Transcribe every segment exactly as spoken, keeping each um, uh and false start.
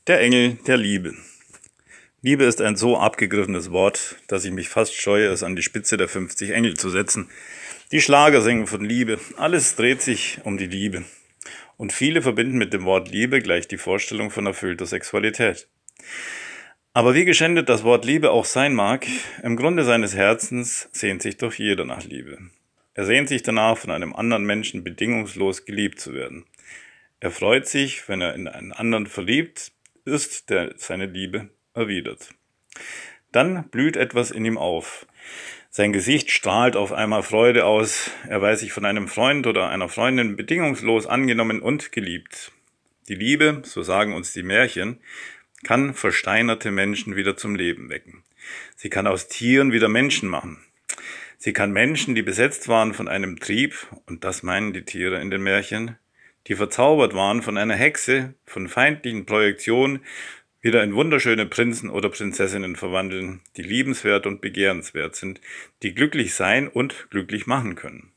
Der Engel der Liebe. Liebe ist ein so abgegriffenes Wort, dass ich mich fast scheue, es an die Spitze der fünfzig Engel zu setzen. Die Schlager singen von Liebe, alles dreht sich um die Liebe. Und viele verbinden mit dem Wort Liebe gleich die Vorstellung von erfüllter Sexualität. Aber wie geschändet das Wort Liebe auch sein mag, im Grunde seines Herzens sehnt sich doch jeder nach Liebe. Er sehnt sich danach, von einem anderen Menschen bedingungslos geliebt zu werden. Er freut sich, wenn er in einen anderen verliebt ist, der seine Liebe erwidert. Dann blüht etwas in ihm auf. Sein Gesicht strahlt auf einmal Freude aus. Er weiß sich von einem Freund oder einer Freundin bedingungslos angenommen und geliebt. Die Liebe, so sagen uns die Märchen, kann versteinerte Menschen wieder zum Leben wecken. Sie kann aus Tieren wieder Menschen machen. Sie kann Menschen, die besetzt waren von einem Trieb, und das meinen die Tiere in den Märchen, die verzaubert waren von einer Hexe, von feindlichen Projektionen, wieder in wunderschöne Prinzen oder Prinzessinnen verwandeln, die liebenswert und begehrenswert sind, die glücklich sein und glücklich machen können.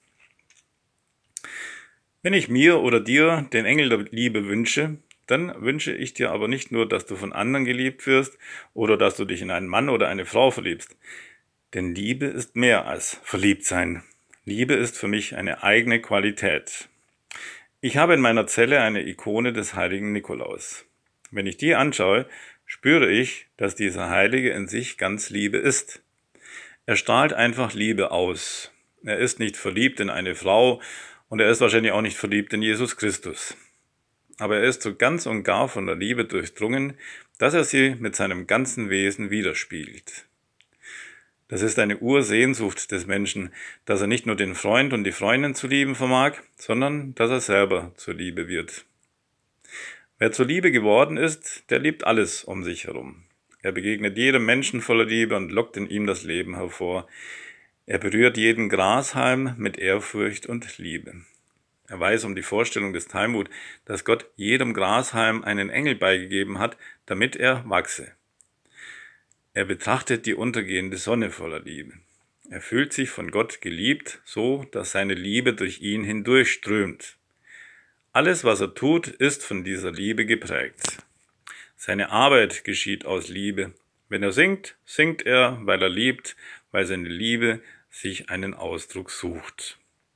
Wenn ich mir oder dir den Engel der Liebe wünsche, dann wünsche ich dir aber nicht nur, dass du von anderen geliebt wirst oder dass du dich in einen Mann oder eine Frau verliebst. Denn Liebe ist mehr als Verliebtsein. Liebe ist für mich eine eigene Qualität. Ich habe in meiner Zelle eine Ikone des heiligen Nikolaus. Wenn ich die anschaue, spüre ich, dass dieser Heilige in sich ganz Liebe ist. Er strahlt einfach Liebe aus. Er ist nicht verliebt in eine Frau und er ist wahrscheinlich auch nicht verliebt in Jesus Christus. Aber er ist so ganz und gar von der Liebe durchdrungen, dass er sie mit seinem ganzen Wesen widerspiegelt. Das ist eine Ursehnsucht des Menschen, dass er nicht nur den Freund und die Freundin zu lieben vermag, sondern dass er selber zur Liebe wird. Wer zur Liebe geworden ist, der liebt alles um sich herum. Er begegnet jedem Menschen voller Liebe und lockt in ihm das Leben hervor. Er berührt jeden Grashalm mit Ehrfurcht und Liebe. Er weiß um die Vorstellung des Talmud, dass Gott jedem Grashalm einen Engel beigegeben hat, damit er wachse. Er betrachtet die untergehende Sonne voller Liebe. Er fühlt sich von Gott geliebt, so dass seine Liebe durch ihn hindurchströmt. Alles, was er tut, ist von dieser Liebe geprägt. Seine Arbeit geschieht aus Liebe. Wenn er singt, singt er, weil er liebt, weil seine Liebe sich einen Ausdruck sucht.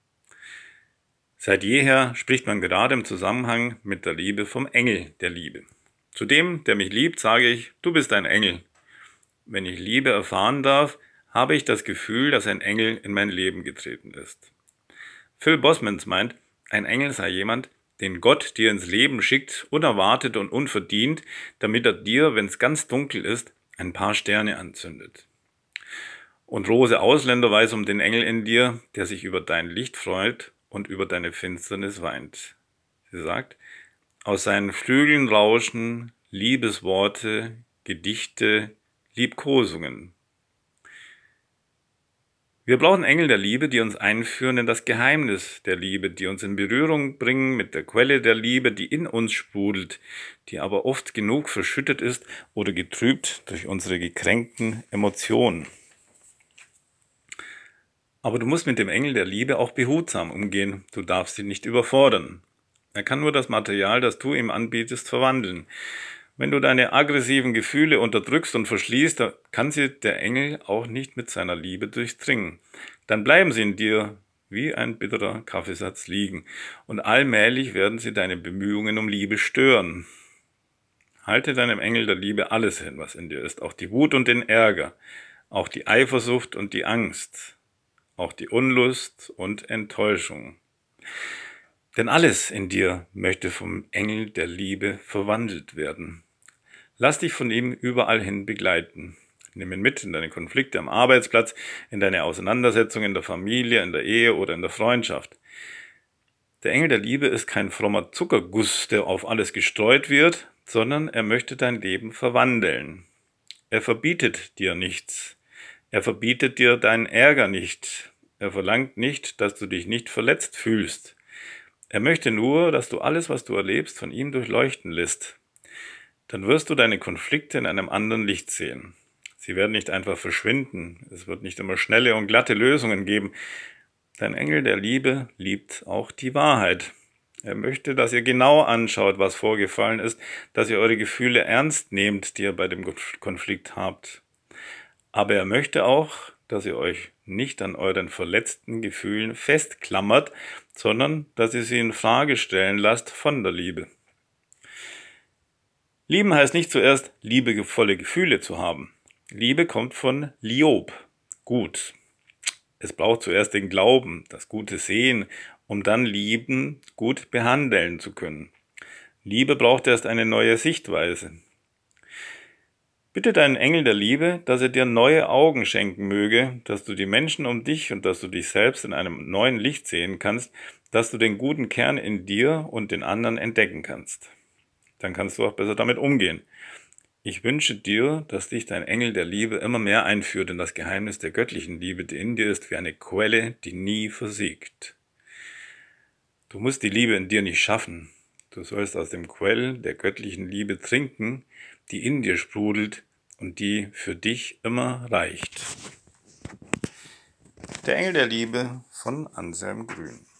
Seit jeher spricht man gerade im Zusammenhang mit der Liebe vom Engel der Liebe. Zu dem, der mich liebt, sage ich, du bist ein Engel. Wenn ich Liebe erfahren darf, habe ich das Gefühl, dass ein Engel in mein Leben getreten ist. Phil Bosmans meint, ein Engel sei jemand, den Gott dir ins Leben schickt, unerwartet und unverdient, damit er dir, wenn es ganz dunkel ist, ein paar Sterne anzündet. Und Rose Ausländer weiß um den Engel in dir, der sich über dein Licht freut und über deine Finsternis weint. Sie sagt, aus seinen Flügeln rauschen Liebesworte, Gedichte, Liebkosungen. Wir brauchen Engel der Liebe, die uns einführen in das Geheimnis der Liebe, die uns in Berührung bringen mit der Quelle der Liebe, die in uns sprudelt, die aber oft genug verschüttet ist oder getrübt durch unsere gekränkten Emotionen. Aber du musst mit dem Engel der Liebe auch behutsam umgehen, du darfst ihn nicht überfordern. Er kann nur das Material, das du ihm anbietest, verwandeln. Wenn du deine aggressiven Gefühle unterdrückst und verschließt, dann kann sie der Engel auch nicht mit seiner Liebe durchdringen. Dann bleiben sie in dir wie ein bitterer Kaffeesatz liegen und allmählich werden sie deine Bemühungen um Liebe stören. Halte deinem Engel der Liebe alles hin, was in dir ist, auch die Wut und den Ärger, auch die Eifersucht und die Angst, auch die Unlust und Enttäuschung. Denn alles in dir möchte vom Engel der Liebe verwandelt werden. Lass dich von ihm überall hin begleiten. Nimm ihn mit in deine Konflikte am Arbeitsplatz, in deine Auseinandersetzungen in der Familie, in der Ehe oder in der Freundschaft. Der Engel der Liebe ist kein frommer Zuckerguss, der auf alles gestreut wird, sondern er möchte dein Leben verwandeln. Er verbietet dir nichts. Er verbietet dir deinen Ärger nicht. Er verlangt nicht, dass du dich nicht verletzt fühlst. Er möchte nur, dass du alles, was du erlebst, von ihm durchleuchten lässt. Dann wirst du deine Konflikte in einem anderen Licht sehen. Sie werden nicht einfach verschwinden. Es wird nicht immer schnelle und glatte Lösungen geben. Dein Engel der Liebe liebt auch die Wahrheit. Er möchte, dass ihr genau anschaut, was vorgefallen ist, dass ihr eure Gefühle ernst nehmt, die ihr bei dem Konflikt habt. Aber er möchte auch, dass ihr euch nicht an euren verletzten Gefühlen festklammert, sondern dass ihr sie in Frage stellen lasst von der Liebe. Lieben heißt nicht zuerst, liebevolle Gefühle zu haben. Liebe kommt von Liob, gut. Es braucht zuerst den Glauben, das gute Sehen, um dann lieben, gut behandeln zu können. Liebe braucht erst eine neue Sichtweise. Bitte deinen Engel der Liebe, dass er dir neue Augen schenken möge, dass du die Menschen um dich und dass du dich selbst in einem neuen Licht sehen kannst, dass du den guten Kern in dir und den anderen entdecken kannst. Dann kannst du auch besser damit umgehen. Ich wünsche dir, dass dich dein Engel der Liebe immer mehr einführt in das Geheimnis der göttlichen Liebe, die in dir ist wie eine Quelle, die nie versiegt. Du musst die Liebe in dir nicht schaffen. Du sollst aus dem Quell der göttlichen Liebe trinken, die in dir sprudelt und die für dich immer reicht. Der Engel der Liebe von Anselm Grün.